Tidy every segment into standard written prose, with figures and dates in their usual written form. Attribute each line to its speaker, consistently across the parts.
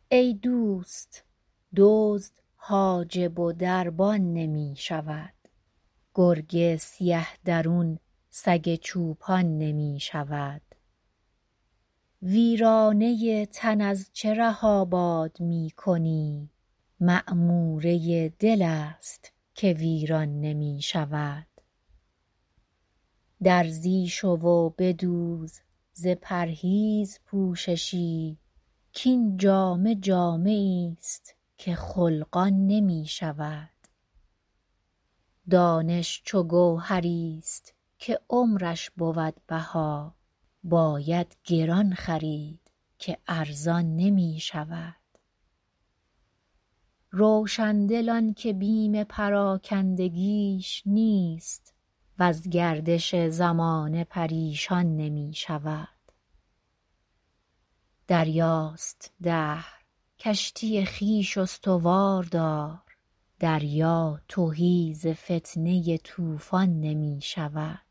Speaker 1: ای دوست، دزد حاجب و دربان نمی شود، گرگ سیه درون سگ چوپان نمی شود. ویرانه تن از چه ره آباد می کنی؟ معموره دل است که ویران نمی شود. درزی شو و بدوز ز پرهیز پوششی، کین جامه جامه ایست که خلقان نمی شود. دانش چو گوهریست که عمرش بود بها، باید گران خرید که ارزان نمی شود. روشندل آن که بیم پراکندگیش نیست، وز گردش زمانه پریشان نمی شود. دریاست دهر، کشتی خویش استوار دار، دریا تهی ز فتنه طوفان نمی شود.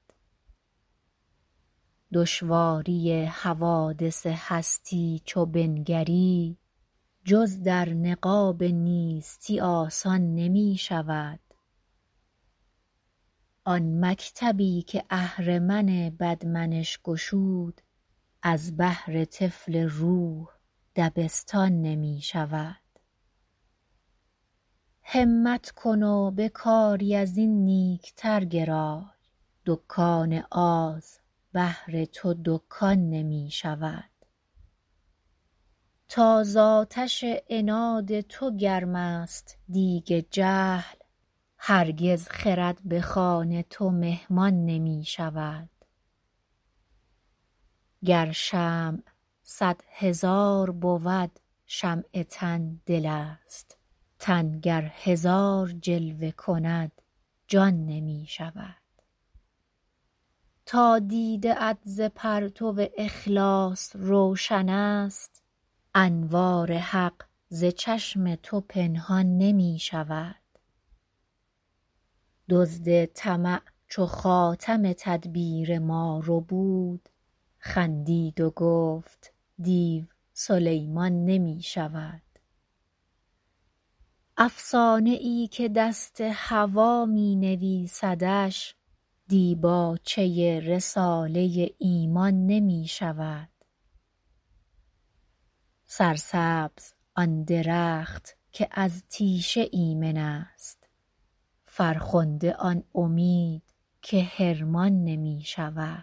Speaker 1: دشواری حوادث هستی چو بنگری، جز در نقاب نیستی آسان نمی شود. آن مکتبی که اهرمن بدمنش گشود، از بهر طفل روح دبستان نمی شود. همت کن و به کاری از این نیکتر گرای، دکان آز بهر تو دکان نمی شود. تا ز آتش عناد تو گرم است دیگ جهل، هرگز خرد به خوان تو مهمان نمی شود. گر شمع 100,000 بود شمع تن دل است، تن گر 1000 جلوه کند جان نمی شود. تا دیده ات ز پرتو اخلاص روشن است، انوار حق ز چشم تو پنهان نمی شود. دزد طمع چو خاتم تدبیر ما ربود، خندید و گفت دیو سلیمان نمی شود. افسانه ای که دست هوی می نویسدش، دیباچه رساله ایمان نمی شود. سرسبز آن درخت که از تیشه ایمن است، فرخنده آن امید که حرمان نمی شود.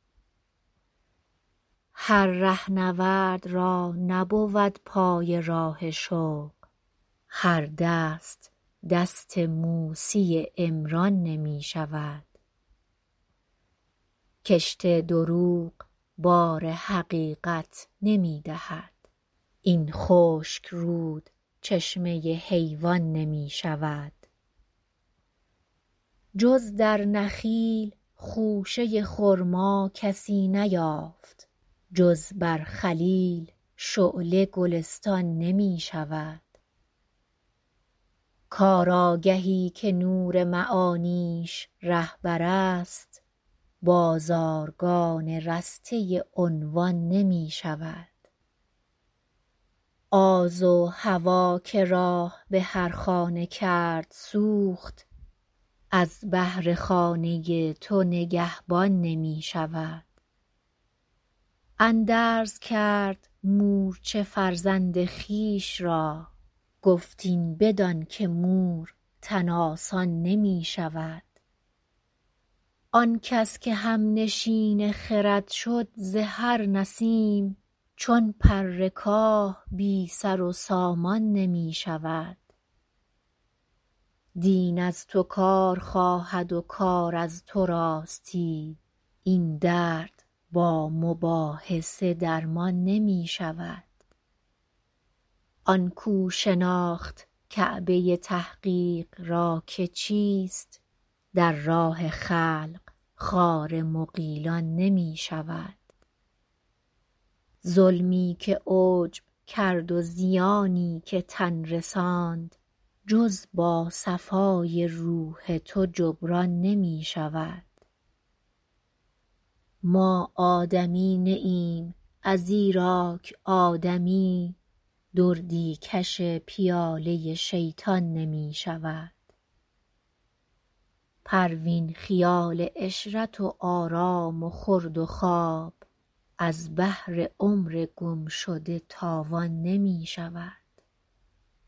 Speaker 1: هر رهنورد را نبود پای راه شوق، هر دست دست موسی عمران نمی شود. کشت دروغ بار حقیقت نمی دهد، این خشک رود چشمه حیوان نمی شود. جز در نخیل خوشه خرما کسی نیافت، جز بر خلیل شعله گلستان نمی شود. کارآگهی که نور معانیش رهبر است، بازارگان رسته عنوان نمی شود. آز و هوی که راه به هر خانه کرد سوخت، از بهر خانه تو نگهبان نمی شود. اندرز کرد مورچه فرزند خویش را، گفت این بدان که مور تن آسان نمی شود. آن کس که همنشین خرد شد ز هر نسیم، چون پر کاه بی سر و سامان نمی شود. دین از تو کار خواهد و کار از تو راستی، این درد با مباحثه درمان نمی شود. آن کو شناخت کعبه تحقیق را که چیست، در راه خلق خار مغیلان نمی شود. ظلمی که عجب کرد و زیانی که تن رساند، جز با صفای روح تو جبران نمی شود. ما آدمی نه ایم ازیراک آدمی، دردی کش پیاله شیطان نمی شود پروین خیال عشرت و آرام و خورد و خواب از بهر عمر گم شده تاوان نمی شود